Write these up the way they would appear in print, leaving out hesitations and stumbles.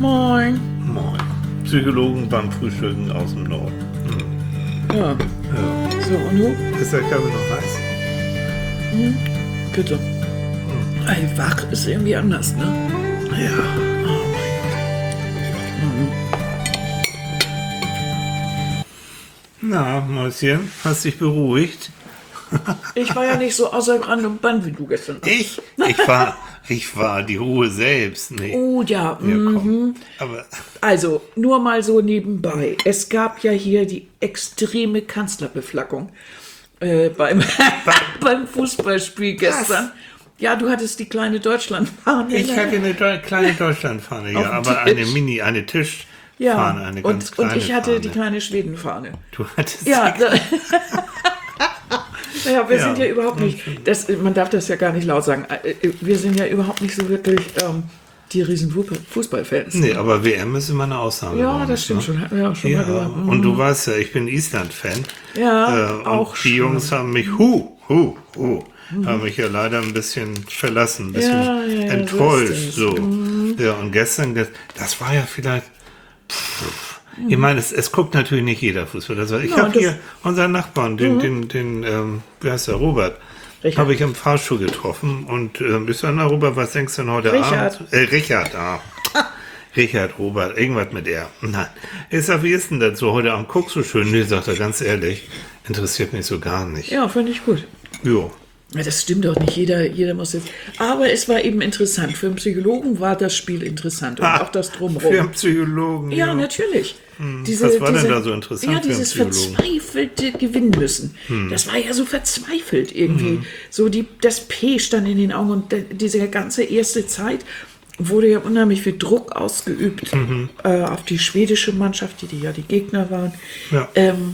Moin. Moin. Psychologen beim Frühstücken aus dem Norden. Ja. Ja. So, und du? Ist der Kaffee noch heiß? Bitte. Ey, wach ist irgendwie anders, ne? Ja. Oh mein Na, Mäuschen, hast dich beruhigt? Gott. Ich war ja nicht so außer Rand und Band wie du gestern. Ich war die Ruhe selbst. Nee. Oh ja. Ja, komm. Aber Also, nur mal so nebenbei. Es gab ja hier die extreme Kanzlerbeflaggung beim Fußballspiel gestern. Ja, du hattest die kleine Deutschlandfahne. ich hatte eine kleine Deutschlandfahne, Auf ja, dem aber Tisch. eine Tischfahne, Ja, eine ganz und kleine ich hatte Fahne. die kleine Schwedenfahne. Du hattest Ja, naja, wir Ja. sind ja überhaupt nicht, man darf das ja gar nicht laut sagen, wir sind ja überhaupt nicht so wirklich die riesen Fußballfans. Nee, aber WM ist immer eine Ausnahme. bei Ja, uns, das stimmt ne? schon, hatten wir auch schon mal Ja, gesagt. und du weißt ja, ich bin Island-Fan. Ja, und auch die schon. Jungs haben mich, haben mich ja leider ein bisschen verlassen, ein bisschen Ja, enttäuscht. so ist es. Ja, und gestern, das war ja vielleicht, ich meine, es guckt natürlich nicht jeder Fußball. Ich habe hier unseren Nachbarn, den wie heißt der, Robert, Richard. habe ich im Fahrstuhl getroffen und ich sage, na Robert, was denkst du denn heute Richard. Abend? Richard, Richard, Robert, irgendwas mit R. Nein. Ich sag, wie ist denn das so? Heute Abend guckst du schön? Nee, sagt er ganz ehrlich, interessiert mich so gar nicht. Ja, finde ich gut. Jo. Ja, das stimmt doch nicht, jeder muss jetzt. Aber es war eben interessant. Für einen Psychologen war das Spiel interessant und auch das Drumherum. Für einen Psychologen. Ja, natürlich. Was war denn da so interessant Ja, für einen dieses Psychologen? verzweifelte Gewinnen müssen. Das war ja so verzweifelt irgendwie. So das P stand in den Augen und diese ganze erste Zeit wurde ja unheimlich viel Druck ausgeübt auf die schwedische Mannschaft, die ja die Gegner waren. Ja.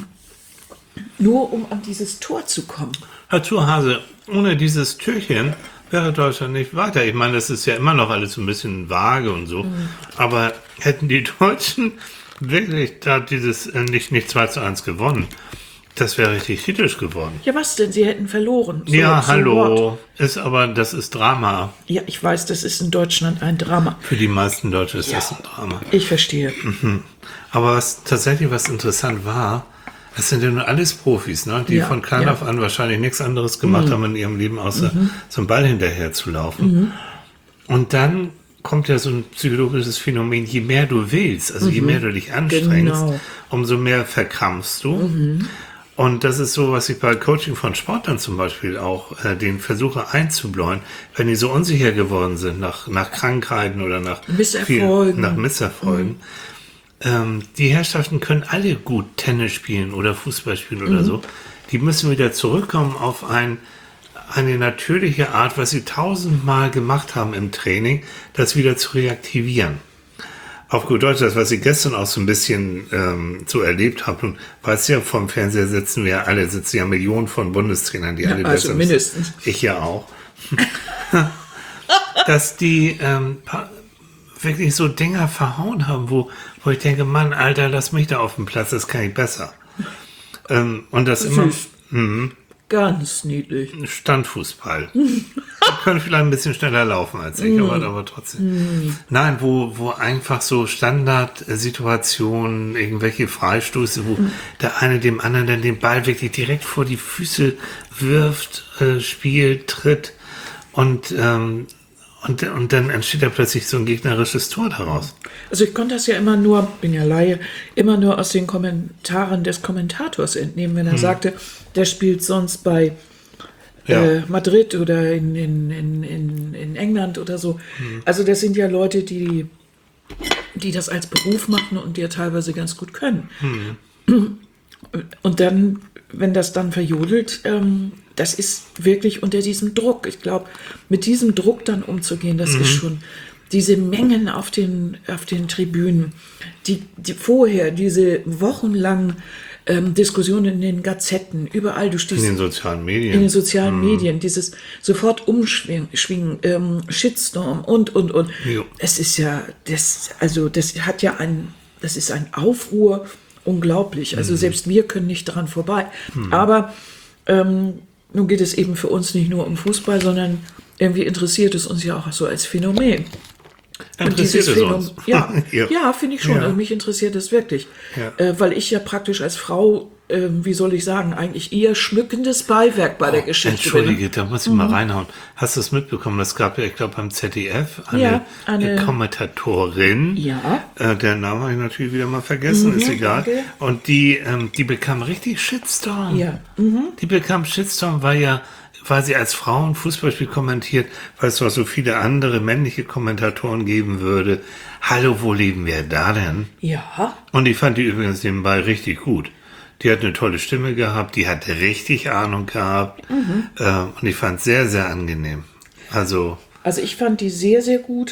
Nur um an dieses Tor zu kommen. Herr Thurhase, ohne dieses Türchen wäre Deutschland nicht weiter. Ich meine, das ist ja immer noch alles so ein bisschen vage und so. Aber hätten die Deutschen wirklich da dieses nicht 2:1 gewonnen, das wäre richtig kritisch geworden. Ja, was denn? Sie hätten verloren. So, Ja, so hallo. what? Das ist Drama. Ja, ich weiß, das ist in Deutschland ein Drama. Für die meisten Deutschen ist das ein Drama. Ich verstehe. Aber was interessant war, das sind ja nur alles Profis, ne? Die Ja, von klein ja. auf an wahrscheinlich nichts anderes gemacht haben in ihrem Leben, außer so einen Ball hinterher zu laufen. Und dann kommt ja so ein psychologisches Phänomen, je mehr du willst, also je mehr du dich anstrengst, Genau. umso mehr verkrampfst du. Und das ist so, was ich bei Coaching von Sportlern zum Beispiel auch den versuche einzubläuen, wenn die so unsicher geworden sind nach Krankheiten oder nach Misserfolgen. Die Herrschaften können alle gut Tennis spielen oder Fußball spielen oder so. Die müssen wieder zurückkommen auf eine natürliche Art, was sie 1000-mal gemacht haben im Training, das wieder zu reaktivieren. Auf gut Deutsch, das, was ich gestern auch so ein bisschen so erlebt habe, und weißt ja, vom Fernseher sitzen ja Millionen von Bundestrainern, die alle also besser mindestens. Ich ja auch. Dass die wirklich so Dinger verhauen haben, wo ich denke, Mann, Alter, lass mich da auf dem Platz, das kann ich besser. Und das immer Ganz niedlich. Standfußball. Die können vielleicht ein bisschen schneller laufen als ich, aber trotzdem. Nein, wo einfach so Standardsituationen, irgendwelche Freistöße, wo der eine dem anderen dann den Ball wirklich direkt vor die Füße wirft, spielt, tritt und dann entsteht da plötzlich so ein gegnerisches Tor daraus. Also ich konnte das ja immer nur, bin ja Laie, immer nur aus den Kommentaren des Kommentators entnehmen, wenn er sagte, der spielt sonst bei Madrid oder in England oder so. Also das sind ja Leute, die das als Beruf machen und die ja teilweise ganz gut können. Und dann, wenn das dann verjodelt, das ist wirklich unter diesem Druck. Ich glaube, mit diesem Druck dann umzugehen, das ist schon diese Mengen auf den Tribünen, die vorher, diese wochenlangen Diskussionen in den Gazetten, überall, du stehst In den sozialen Medien. in den sozialen Medien, dieses sofort Umschwingen, Shitstorm und. Jo. Es ist ja, das ist ein Aufruhr, unglaublich. Also selbst wir können nicht daran vorbei. Aber nun geht es eben für uns nicht nur um Fußball, sondern irgendwie interessiert es uns ja auch so als Phänomen. Interessiert es uns? Ja, ja, finde ich schon. Ja. Also mich interessiert es wirklich. Ja. Weil ich ja praktisch als Frau, wie soll ich sagen, eigentlich eher schmückendes Beiwerk bei der Geschichte Entschuldige, da muss ich mal reinhauen. Hast du es mitbekommen? Es gab ja, ich glaube, beim ZDF eine Kommentatorin. Ja. Der Name habe ich natürlich wieder mal vergessen, ist egal. Danke. Und die bekam richtig Shitstorm. Ja. Die bekam Shitstorm, weil sie als Frau ein Fußballspiel kommentiert, weil es doch so viele andere männliche Kommentatoren geben würde. Hallo, wo leben wir da denn? Ja. Und ich fand die übrigens nebenbei richtig gut. Die hat eine tolle Stimme gehabt, die hat richtig Ahnung gehabt. Und ich fand es sehr, sehr angenehm. Also ich fand die sehr, sehr gut,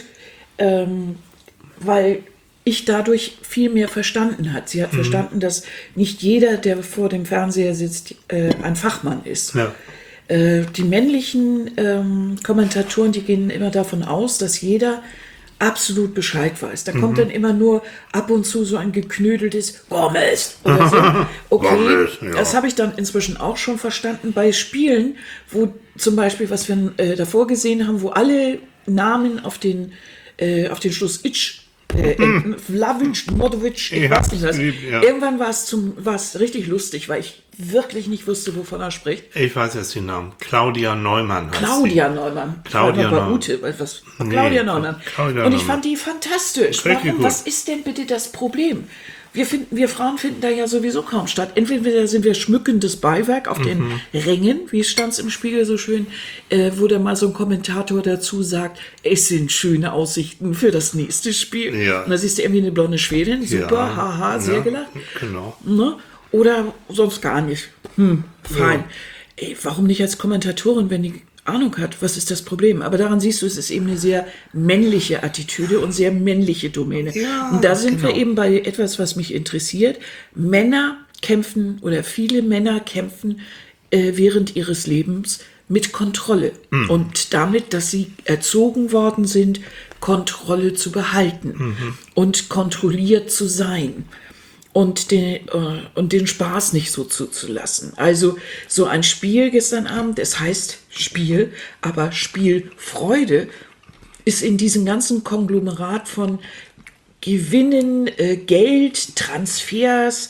weil ich dadurch viel mehr verstanden hat. Sie hat verstanden, dass nicht jeder, der vor dem Fernseher sitzt, ein Fachmann ist. ja. Die männlichen Kommentatoren, die gehen immer davon aus, dass jeder absolut Bescheid weiß. Da kommt dann immer nur ab und zu so ein geknödeltes Gomez oder so. Okay, Gomez, ja. Das habe ich dann inzwischen auch schon verstanden bei Spielen, wo zum Beispiel, was wir davor gesehen haben, wo alle Namen auf den Schluss Itch Vlavic, Modovic, ich weiß nicht was. Ja. Irgendwann war es richtig lustig, weil ich wirklich nicht wusste, wovon er spricht. Ich weiß jetzt den Namen. Claudia Neumann heißt Claudia Neumann. Claudia bei Neumann. Ute, Claudia Neumann. Claudia Und ich Neumann. fand die fantastisch. Richtig Warum? gut. Was ist denn bitte das Problem? Wir Frauen finden da ja sowieso kaum statt. Entweder sind wir schmückendes Beiwerk auf den Rängen, wie stand es im Spiegel so schön, wo da mal so ein Kommentator dazu sagt, es sind schöne Aussichten für das nächste Spiel. Ja. Und da siehst du irgendwie eine blonde Schwedin, super, Ja. haha, sehr Ja, gelacht. Genau. Ne? Oder sonst gar nicht. Fein. Ey, warum nicht als Kommentatorin, wenn die Ahnung hat? Was ist das Problem? Aber daran siehst du, es ist eben eine sehr männliche Attitüde und sehr männliche Domäne. Ja, und da sind genau. wir eben bei etwas, was mich interessiert. Männer kämpfen oder viele Männer kämpfen während ihres Lebens mit Kontrolle. Und damit, dass sie erzogen worden sind, Kontrolle zu behalten und kontrolliert zu sein. Und den Spaß nicht so zuzulassen. Also so ein Spiel gestern Abend, es heißt Spiel, aber Spielfreude ist in diesem ganzen Konglomerat von Gewinnen, Geld, Transfers,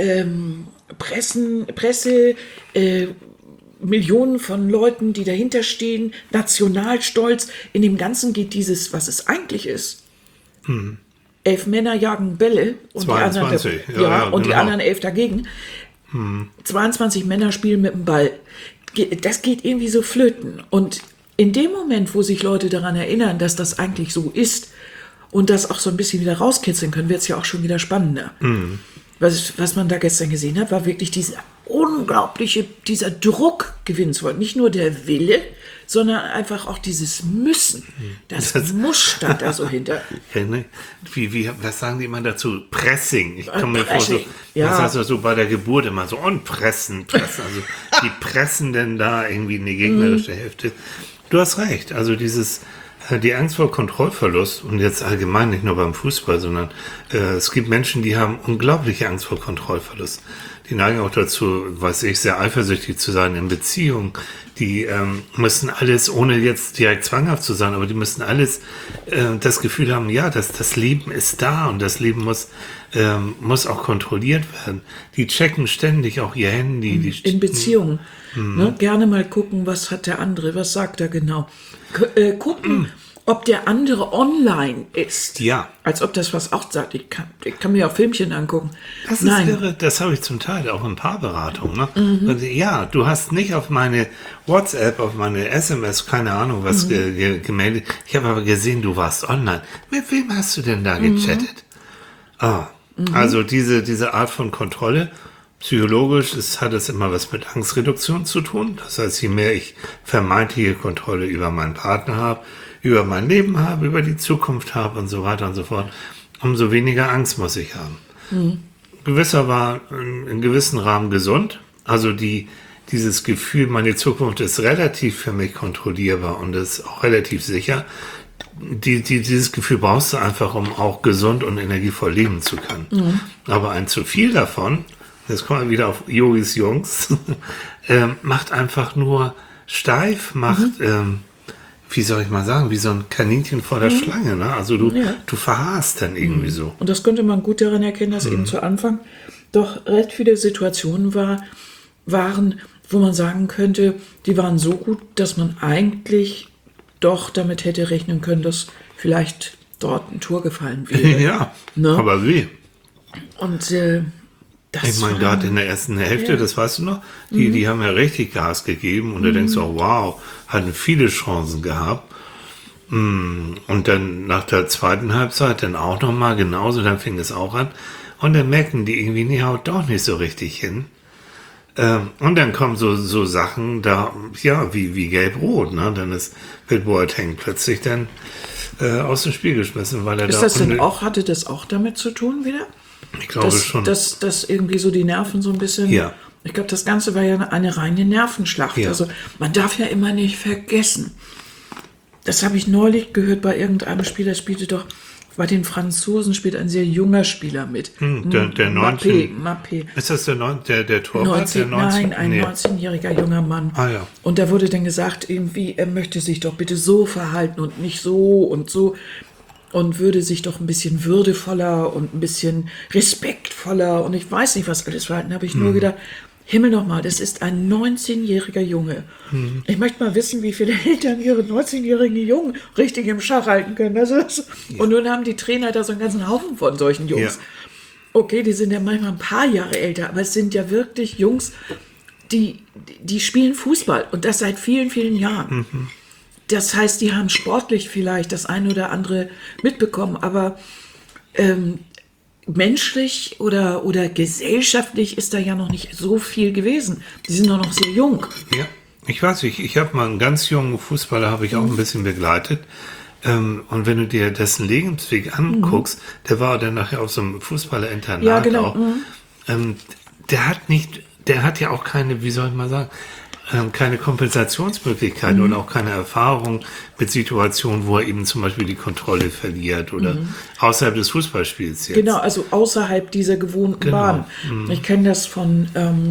Presse, Millionen von Leuten, die dahinter stehen, Nationalstolz. In dem Ganzen geht dieses, was es eigentlich ist. 11 Männer jagen Bälle und 22, die anderen, und die genau. anderen 11 dagegen. 22 Männer spielen mit dem Ball. Das geht irgendwie so flöten. Und in dem Moment, wo sich Leute daran erinnern, dass das eigentlich so ist und das auch so ein bisschen wieder rauskitzeln können, wird es ja auch schon wieder spannender. Was man da gestern gesehen hat, war wirklich dieser Druck gewinnen zu wollen. Nicht nur der Wille, sondern einfach auch dieses Müssen. Das Muss stand da so hinter. Was sagen die immer dazu? Pressing. Ich komme mir vor, Pressing, so, ja. das heißt so bei der Geburt immer so, und pressen. Also die pressen denn da irgendwie in die gegnerische Hälfte. Du hast recht. Also die Angst vor Kontrollverlust, und jetzt allgemein nicht nur beim Fußball, sondern es gibt Menschen, die haben unglaubliche Angst vor Kontrollverlust. Die neigen auch dazu, weiß ich, sehr eifersüchtig zu sein in Beziehungen. Die müssen alles, ohne jetzt direkt zwanghaft zu sein, aber die müssen alles das Gefühl haben, ja, das Leben ist da und das Leben muss auch kontrolliert werden. Die checken ständig auch ihr Handy. In Beziehungen. Ne, gerne mal gucken, was hat der andere, was sagt er genau. Gucken, ob der andere online ist. Ja. Als ob das was auch sagt. Ich kann mir auch Filmchen angucken. Das ist irre, das habe ich zum Teil auch in Paarberatungen. Ne? Ja, du hast nicht auf meine WhatsApp, auf meine SMS, keine Ahnung was gemeldet. Ich habe aber gesehen, du warst online. Mit wem hast du denn da gechattet? Also diese Art von Kontrolle, psychologisch hat es immer was mit Angstreduktion zu tun. Das heißt, je mehr ich vermeintliche Kontrolle über meinen Partner habe, über mein Leben habe, über die Zukunft habe und so weiter und so fort, umso weniger Angst muss ich haben. Gewisser war in gewissen Rahmen gesund. Also dieses Gefühl, meine Zukunft ist relativ für mich kontrollierbar und ist auch relativ sicher. Dieses Gefühl brauchst du einfach, um auch gesund und energievoll leben zu können. Aber ein zu viel davon, jetzt kommen wir wieder auf Yogis Jungs, macht einfach nur steif, wie soll ich mal sagen, wie so ein Kaninchen vor der Schlange, ne? Also du verharrst dann irgendwie so. Und das könnte man gut daran erkennen, dass eben zu Anfang doch recht viele Situationen waren, wo man sagen könnte, die waren so gut, dass man eigentlich doch damit hätte rechnen können, dass vielleicht dort ein Tor gefallen wäre. Ja, Ne? aber wie? Und das Ich meine, gerade in der ersten Hälfte, das weißt du noch, die haben ja richtig Gas gegeben und da denkst du auch, wow, hatten viele Chancen gehabt. Und dann nach der zweiten Halbzeit dann auch nochmal genauso, dann fing es auch an. Und dann merken die irgendwie, nee, haut doch nicht so richtig hin. Und dann kommen so Sachen da, ja, wie Gelb-Rot, ne? Dann wird Boateng plötzlich dann aus dem Spiel geschmissen, weil er ist da... das denn auch, hatte das auch damit zu tun wieder? Ich glaube schon. Dass irgendwie so die Nerven so ein bisschen... Ja. Ich glaube, das Ganze war ja eine reine Nervenschlacht. Ja. Also man darf ja immer nicht vergessen. Das habe ich neulich gehört bei irgendeinem Spieler, spielte doch... Bei den Franzosen spielt ein sehr junger Spieler mit. Der 19. Mappé. Ist das der Torwart? 19, nein, ein 19-jähriger junger Mann. Ah, ja. Und da wurde dann gesagt, irgendwie, er möchte sich doch bitte so verhalten und nicht so und so. Und würde sich doch ein bisschen würdevoller und ein bisschen respektvoller und ich weiß nicht, was alles verhalten. Da habe ich nur gedacht, Himmel nochmal, das ist ein 19-jähriger Junge. Ich möchte mal wissen, wie viele Eltern ihre 19-jährigen Jungen richtig im Schach halten können. Und nun haben die Trainer da so einen ganzen Haufen von solchen Jungs. Ja. Okay, die sind ja manchmal ein paar Jahre älter, aber es sind ja wirklich Jungs, die spielen Fußball und das seit vielen, vielen Jahren. Das heißt, die haben sportlich vielleicht das eine oder andere mitbekommen, aber menschlich oder gesellschaftlich ist da ja noch nicht so viel gewesen. Die sind doch noch sehr jung. Ja, ich weiß nicht, ich habe mal einen ganz jungen Fußballer, habe ich auch ein bisschen begleitet. Und wenn du dir dessen Lebensweg anguckst, der war dann nachher auf so einem Fußballerinternat Ja, genau. auch. Der hat ja auch keine, wie soll ich mal sagen, keine Kompensationsmöglichkeiten oder auch keine Erfahrung mit Situationen, wo er eben zum Beispiel die Kontrolle verliert oder außerhalb des Fußballspiels jetzt. Genau, also außerhalb dieser gewohnten Bahn. Ich kenne das von,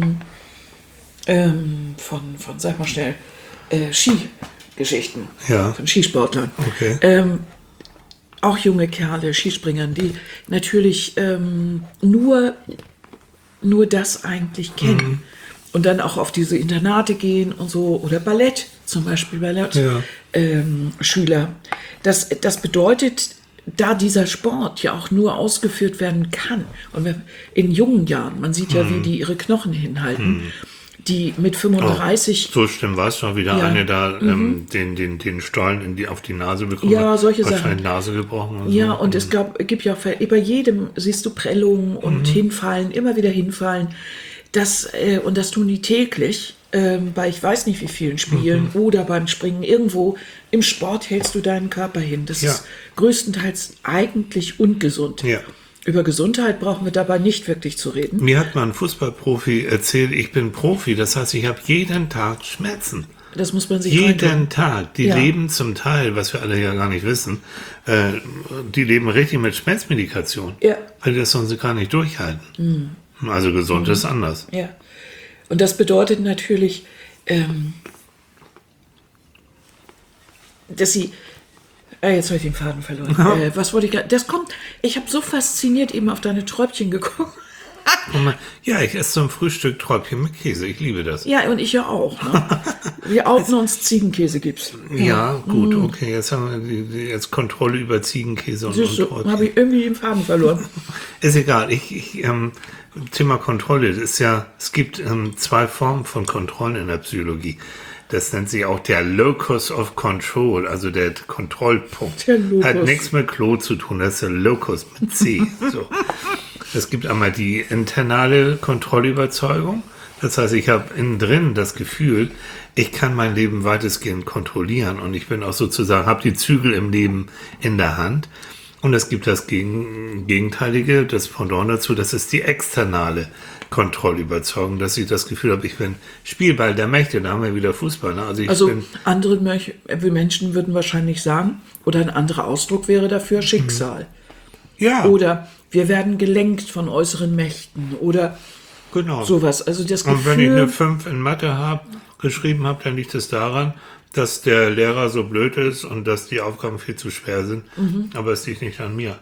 sag mal schnell, Skigeschichten, Ja. von Skisportlern. Okay. Auch junge Kerle, Skispringern, die natürlich nur das eigentlich kennen. Und dann auch auf diese Internate gehen und so, oder Ballett, zum Beispiel Schüler. Das bedeutet, da dieser Sport ja auch nur ausgeführt werden kann, und in jungen Jahren, man sieht ja, wie die ihre Knochen hinhalten, die mit 35... So schlimm war es schon wieder, Ja. eine da den Stollen auf die Nase bekommen. Ja, solche wahrscheinlich Sachen. Nase gebrochen. Und Ja, so. und es gibt ja auch, bei jedem siehst du Prellungen und hinfallen, immer wieder hinfallen. Das tun die täglich, bei ich weiß nicht wie vielen Spielen oder beim Springen. Irgendwo im Sport hältst du deinen Körper hin. Das Ja. ist größtenteils eigentlich ungesund. Ja. Über Gesundheit brauchen wir dabei nicht wirklich zu reden. Mir hat mal ein Fußballprofi erzählt, ich bin Profi, das heißt, ich habe jeden Tag Schmerzen. Das muss man sich reintun. Jeden Tag. Die Ja. leben zum Teil, was wir alle ja gar nicht wissen, die leben richtig mit Schmerzmedikation. Ja. Weil die das sonst gar nicht durchhalten. Also gesund ist anders. Ja. Und das bedeutet natürlich, dass sie... jetzt habe ich den Faden verloren. Was wollte ich gerade... Ich habe so fasziniert eben auf deine Träubchen geguckt. Ja, ich esse zum Frühstück Träubchen mit Käse. Ich liebe das. Ja, und ich ja auch. Ne? Wir outen uns Ziegenkäse gibt's. Ja, gut, okay. Jetzt haben wir jetzt Kontrolle über Ziegenkäse und Siehst du, Träubchen. habe ich irgendwie den Faden verloren. Ist egal. Thema Kontrolle. Das ist ja, es gibt 2 Formen von Kontrollen in der Psychologie. Das nennt sich auch der Locus of Control, also der Kontrollpunkt. Der Locus. Hat nichts mit Klo zu tun, das ist der Locus mit C. So. Es gibt einmal die internale Kontrollüberzeugung. Das heißt, ich habe innen drin das Gefühl, ich kann mein Leben weitestgehend kontrollieren und ich bin auch sozusagen, habe die Zügel im Leben in der Hand. Und es gibt das Gegenteilige, das Pendant dazu, das ist die externe Kontrollüberzeugung, dass ich das Gefühl habe, ich bin Spielball der Mächte, da haben wir wieder Fußball. Ne? Also andere Menschen würden wahrscheinlich sagen, oder ein anderer Ausdruck wäre dafür Schicksal. ja, Oder wir werden gelenkt von äußeren Mächten oder genau. sowas. Also das Und wenn ich Gefühl, eine 5 in Mathe habe geschrieben habe, dann liegt es daran, dass der Lehrer so blöd ist und dass die Aufgaben viel zu schwer sind. Aber es liegt nicht an mir.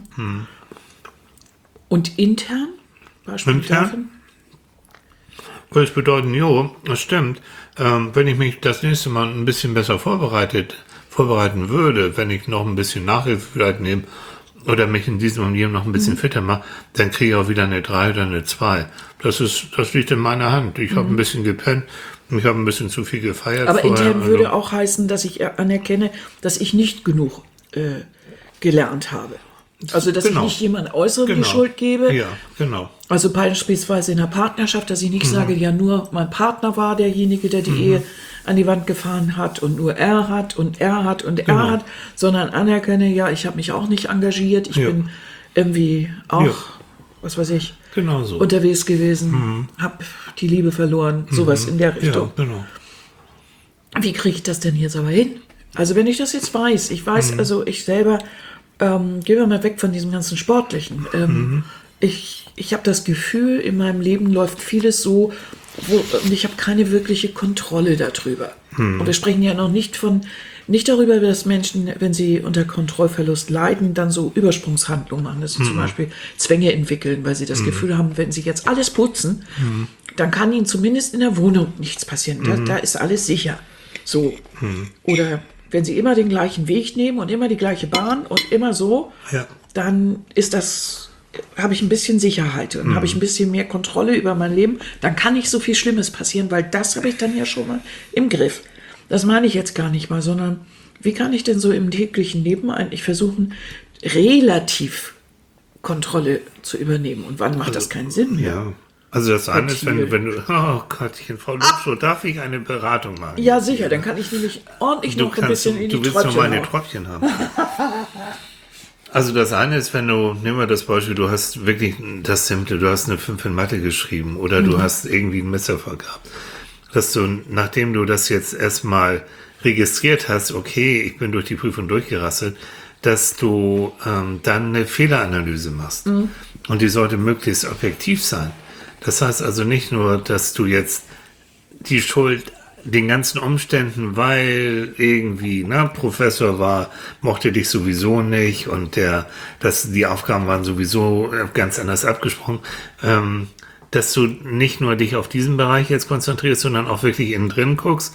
Und intern? Beispiel Intern? davon? Würde es bedeuten, das stimmt. Wenn ich mich das nächste Mal ein bisschen besser vorbereiten würde, wenn ich noch ein bisschen Nachhilfe vielleicht nehme oder mich in diesem und jenem noch ein bisschen fitter mache, dann kriege ich auch wieder eine 3 oder eine 2. Das liegt in meiner Hand. Ich habe ein bisschen gepennt, ich habe ein bisschen zu viel gefeiert. Aber vorher. intern würde auch heißen, dass ich anerkenne, dass ich nicht genug gelernt habe. Also, dass ich nicht jemand Äußerem die Schuld gebe. Ja, genau. Also beispielsweise in der Partnerschaft, dass ich nicht sage, ja, nur mein Partner war derjenige, der die Ehe an die Wand gefahren hat und nur er hat und er hat und er hat, sondern anerkenne, ja, ich habe mich auch nicht engagiert, ich bin irgendwie auch, was weiß ich, genau so. unterwegs gewesen, habe die Liebe verloren, sowas in der Richtung. Ja, genau. Wie kriege ich das denn jetzt aber hin? Also wenn ich das jetzt weiß, also ich selber, gehen wir mal weg von diesem ganzen Sportlichen. Ich habe das Gefühl, in meinem Leben läuft vieles so, und ich habe keine wirkliche Kontrolle darüber. Und wir sprechen ja noch nicht darüber, dass Menschen, wenn sie unter Kontrollverlust leiden, dann so Übersprungshandlungen machen, dass sie zum Beispiel Zwänge entwickeln, weil sie das Gefühl haben, wenn sie jetzt alles putzen, dann kann ihnen zumindest in der Wohnung nichts passieren. Da ist alles sicher. So. Oder wenn sie immer den gleichen Weg nehmen und immer die gleiche Bahn und immer so, dann habe ich ein bisschen Sicherheit und habe ich ein bisschen mehr Kontrolle über mein Leben. Dann kann nicht so viel Schlimmes passieren, weil das habe ich dann ja schon mal im Griff. Das meine ich jetzt gar nicht mal, sondern wie kann ich denn so im täglichen Leben eigentlich versuchen, relativ Kontrolle zu übernehmen? Und wann macht das keinen Sinn mehr? Ja. Also das eine ist, wenn du, oh Gottchen, Frau Lutzow, darf ich eine Beratung machen? Ja, sicher, dann kann ich nämlich ordentlich noch ein bisschen in die Tröpfchen Du willst noch meine Tröpfchen haben. Also das eine ist, nehmen wir das Beispiel, du hast wirklich das Simple, du hast eine 5 in Mathe geschrieben oder du hast irgendwie einen Misserfolg gehabt. Dass du, nachdem du das jetzt erstmal registriert hast, okay, ich bin durch die Prüfung durchgerasselt, dass du dann eine Fehleranalyse machst. Und die sollte möglichst objektiv sein. Das heißt also nicht nur, dass du jetzt die Schuld den ganzen Umständen, weil irgendwie Professor mochte dich sowieso nicht und die Aufgaben waren sowieso ganz anders abgesprochen, dass du nicht nur dich auf diesen Bereich jetzt konzentrierst, sondern auch wirklich innen drin guckst.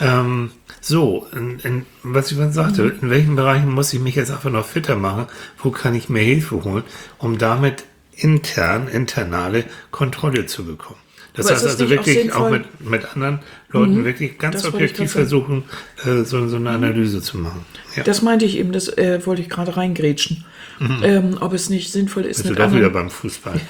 Was ich vorhin sagte, in welchen Bereichen muss ich mich jetzt einfach noch fitter machen, wo kann ich mir Hilfe holen, um damit internale Kontrolle zu bekommen. Das heißt also wirklich auch mit anderen Leuten wirklich ganz objektiv versuchen, so eine Analyse zu machen. Ja. Das meinte ich eben, das wollte ich gerade reingrätschen. Ob es nicht sinnvoll ist, mit anderen... wieder beim Fußball.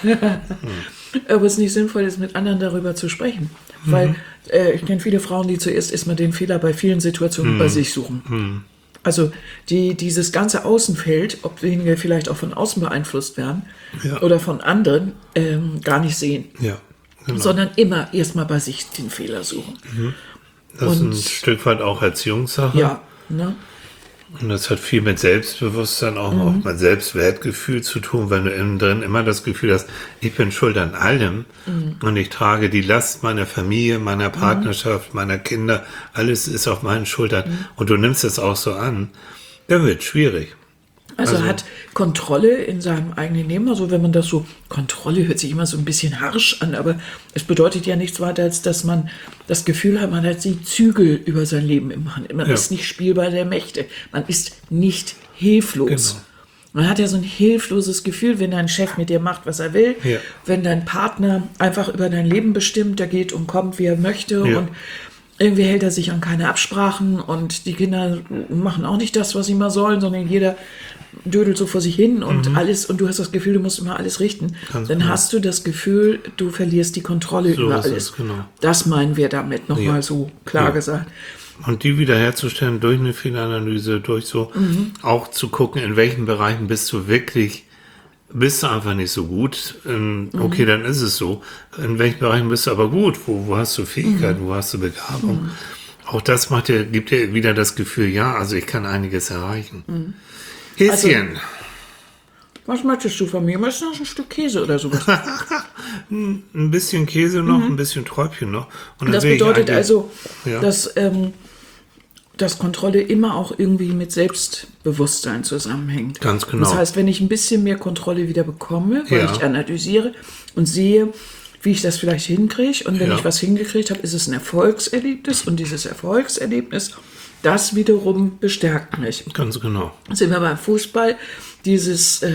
Ob es nicht sinnvoll ist, mit anderen darüber zu sprechen. Weil ich kenne viele Frauen, die zuerst erstmal den Fehler bei vielen Situationen bei sich suchen. Also dieses ganze Außenfeld, ob wir vielleicht auch von außen beeinflusst werden oder von anderen, gar nicht sehen. Ja, genau. Sondern immer erstmal bei sich den Fehler suchen. Das ist ein Stück weit auch Erziehungssache. Ja, ne? Und das hat viel mit Selbstbewusstsein, auch mit Selbstwertgefühl zu tun, wenn du innen drin immer das Gefühl hast, ich bin schuld an allem und ich trage die Last meiner Familie, meiner Partnerschaft, meiner Kinder, alles ist auf meinen Schultern und du nimmst es auch so an, dann wird es schwierig. Also hat Kontrolle in seinem eigenen Leben, also wenn man das so, Kontrolle hört sich immer so ein bisschen harsch an, aber es bedeutet ja nichts weiter, als dass man das Gefühl hat, man hat die Zügel über sein Leben im Hand. Man ist nicht spielbar der Mächte, man ist nicht hilflos. Genau. Man hat ja so ein hilfloses Gefühl, wenn dein Chef mit dir macht, was er will, wenn dein Partner einfach über dein Leben bestimmt, der geht und kommt, wie er möchte und irgendwie hält er sich an keine Absprachen und die Kinder machen auch nicht das, was sie mal sollen, sondern jeder dödelt so vor sich hin und alles, und du hast das Gefühl, du musst immer alles richten. Dann hast du das Gefühl, du verlierst die Kontrolle über alles. Genau. Das meinen wir damit nochmal so klar gesagt. Und die wiederherzustellen durch eine Fehleranalyse, durch so auch zu gucken, in welchen Bereichen bist du einfach nicht so gut. Okay, dann ist es so. In welchen Bereichen bist du aber gut? Wo hast du Fähigkeiten? Wo hast du Begabung? Auch das gibt dir wieder das Gefühl, ja, also ich kann einiges erreichen. Häschen. Was möchtest du von mir? Möchtest du noch ein Stück Käse oder sowas? Ein bisschen Käse noch, ein bisschen Träubchen noch. Und Das dann will ich bedeutet eigentlich- also, Ja. dass Kontrolle immer auch irgendwie mit Selbstbewusstsein zusammenhängt. Ganz genau. Das heißt, wenn ich ein bisschen mehr Kontrolle wieder bekomme, weil Ja. ich analysiere und sehe, wie ich das vielleicht hinkriege, und wenn Ja. ich was hingekriegt habe, ist es ein Erfolgserlebnis, und dieses Erfolgserlebnis, das wiederum bestärkt mich. Ganz genau. Sind wir beim Fußball, dieser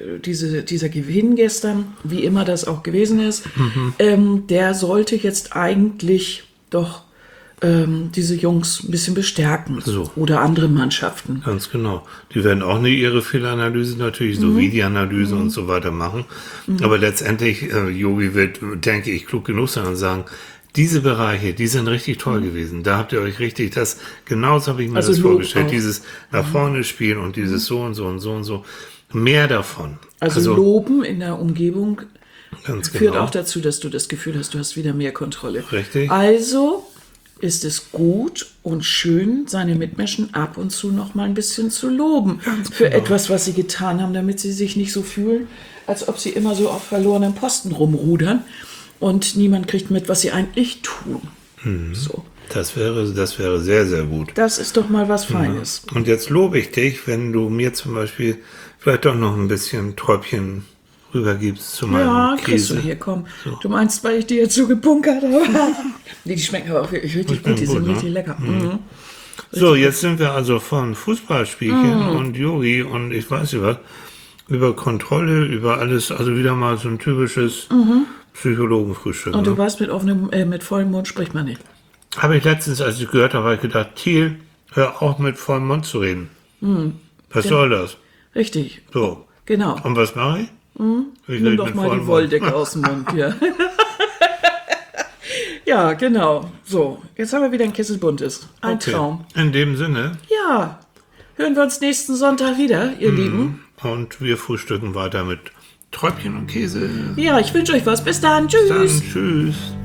Gewinn gestern, wie immer das auch gewesen ist, der sollte jetzt eigentlich doch diese Jungs ein bisschen bestärken. So. Oder andere Mannschaften. Ganz genau. Die werden auch eine ihre Fehlanalyse natürlich, so Videoanalyse und so weiter machen. Aber letztendlich, Yogi wird, denke ich, klug genug sein und sagen, diese Bereiche, die sind richtig toll gewesen. Da habt ihr euch richtig genauso habe ich mir Also das Lob vorgestellt. auch. Dieses nach vorne spielen und dieses so und so und so und so. Mehr davon. Also Loben in der Umgebung ganz führt genau. auch dazu, dass du das Gefühl hast, du hast wieder mehr Kontrolle. Richtig. Also ist es gut und schön, seine Mitmenschen ab und zu noch mal ein bisschen zu loben für etwas, was sie getan haben, damit sie sich nicht so fühlen, als ob sie immer so auf verlorenen Posten rumrudern und niemand kriegt mit, was sie eigentlich tun. So. Das wäre sehr, sehr gut. Das ist doch mal was Feines. Und jetzt lobe ich dich, wenn du mir zum Beispiel vielleicht doch noch ein bisschen Träubchen rübergibst zu meinem Ja, kriegst Käse. du hier, komm. Du meinst, weil ich die jetzt so gebunkert habe? Nee, die schmecken aber auch wirklich richtig gut, die gut, sind ne? richtig lecker. Mhm. So, jetzt sind wir also von Fußballspielchen und Yogi und ich weiß nicht was, über Kontrolle, über alles, also wieder mal so ein typisches Psychologenfrühstück. Und du Ne? weißt, mit vollem Mund spricht man nicht. Habe ich letztens, als ich gehört habe, gedacht, Thiel, hör auf mit vollem Mund zu reden. Was soll das? Richtig, So. genau. Und was mache ich? Ich Nimm rede doch mit mal vollem die Mund. Wolldecke aus dem Mund hier. Ja, genau. So, jetzt haben wir wieder ein Kessel Buntes. Ein Okay. Traum. In dem Sinne, Ja, hören wir uns nächsten Sonntag wieder, ihr Lieben. und wir frühstücken weiter mit Träubchen und Käse. Ja, ich wünsche euch was. Bis dann. Tschüss. Dann tschüss.